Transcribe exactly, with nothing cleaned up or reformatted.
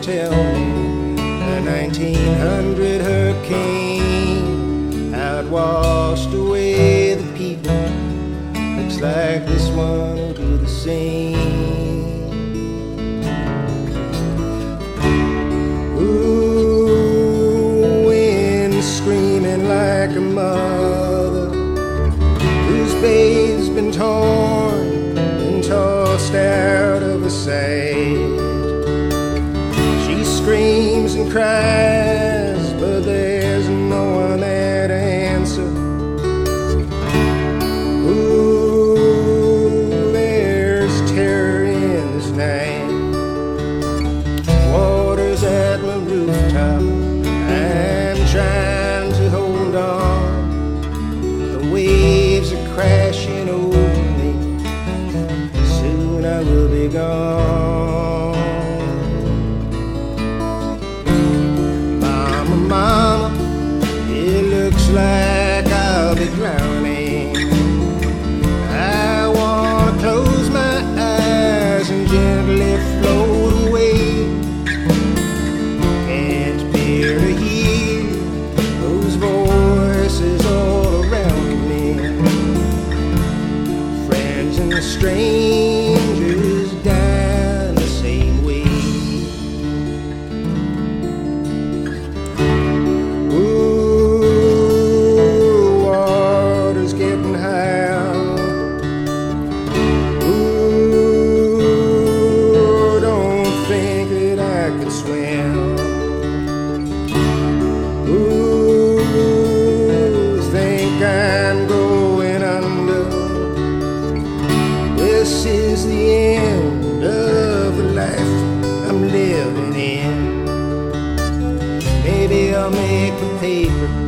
tell me the nineteen hundred hurricane had washed away the people. Looks like this one will do the same. Ooh, wind screaming like a mother whose babe's been torn and tossed out of her sight. She screams and cries, but there's no one there to answer. Ooh, there's terror in this night. Water's at my rooftop, I'm trying to hold on. The waves are crashing over me, soon I will be gone. Mama, mama, it looks like I'll be drowning. I wanna close my eyes and gently float away. Can't bear to hear those voices all around me. Friends and strangers dying the same way. Ooh, water's getting high. Ooh, don't think that I can swim. Ooh, think I'm going under. This is the end of the life I'm living in. Maybe I'll make a paper